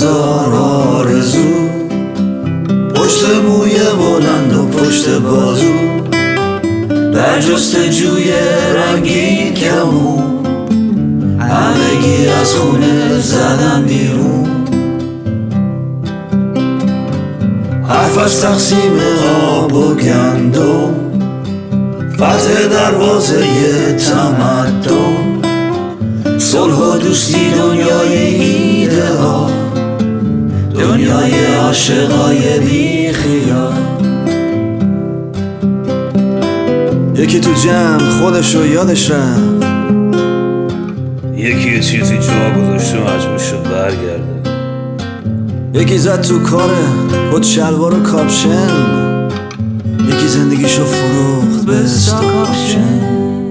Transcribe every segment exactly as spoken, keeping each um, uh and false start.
هزار آرزو، پشت موی بلند و پشت بازو، در جستجوی رنگین کمون، همگی از خونه زدن بیرون. حرف از تقسیم آب و گندم، فتح دروازه تمدن، صلح و دوستی دنیای ایدئال، دنیای عاشقای بی خیال. یکی تو جمع خودشو یادش رفت، یکی یه چیزی جا گذاشته مجبور شد برگرده. یکی زد تو کاره خود شلوار و کاپشن، یکی زندگیشو فروخت به استاک آپشن.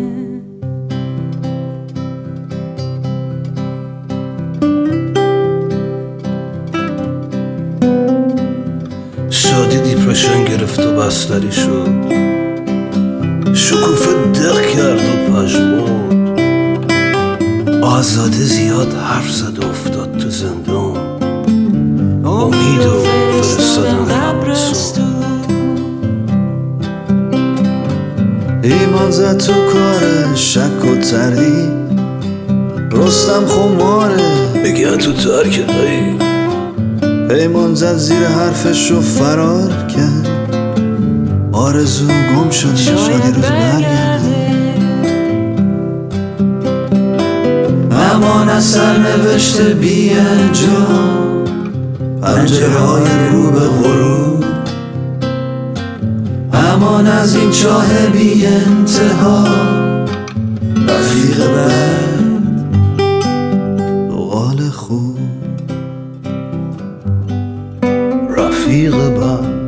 شادی دیپرشن گرفت و بستری شد، شکوفه دق کرد و پژمرد، آزاده زیاد حرف زد و افتاد تو زندان، امید و فرستادن قبرستون. ایمان زد تو کار شک و تردید، رستم خماره بگن تو ترک دایی. پیمان زد زیر حرفش و فرار کرد، آرزو گم شد شادی روز برگرده. امان از سرنوشت بی انجام، پنجره های رو به غروب، امان از این چاه بی انتها، رفیق بد قال خوب رفیق بد